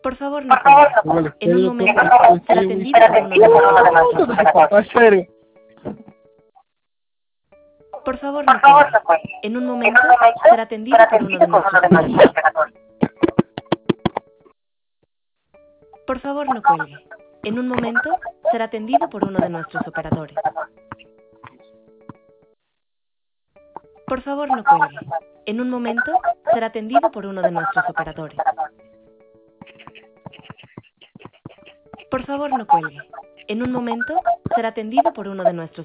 Por favor, no cuelgue. En un momento será atendido por uno de nuestros operadores. Por favor, no cuelgue. En un momento será atendido por uno de nuestros operadores. Por favor, no cuelgue. En un momento será atendido por uno de nuestros operadores. Por favor, no cuelgue. En un momento será atendido por uno de nuestros operadores. Por favor, no cuelgue. En un momento será atendido por uno de nuestros